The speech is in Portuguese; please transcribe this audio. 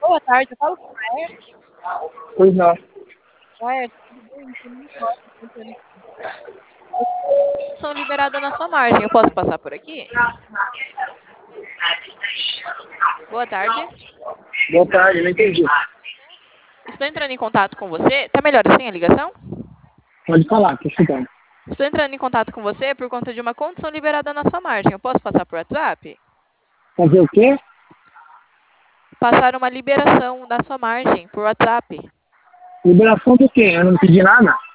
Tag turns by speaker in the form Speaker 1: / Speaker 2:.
Speaker 1: Boa tarde, eu falo com o Laerte.
Speaker 2: Pois não.
Speaker 1: Laerte, tudo bem? Você não pode tentando aqui. São liberadas na sua margem. Eu posso passar por aqui? Boa tarde.
Speaker 2: Boa tarde, não entendi.
Speaker 1: Estou entrando em contato com você. Tá melhor assim a ligação?
Speaker 2: Pode falar, tô escutando.
Speaker 1: Estou entrando em contato com você por conta de uma condição liberada na sua margem. Eu posso passar por WhatsApp?
Speaker 2: Fazer o quê?
Speaker 1: Passar uma liberação da sua margem por WhatsApp.
Speaker 2: Liberação do quê? Eu não pedi nada.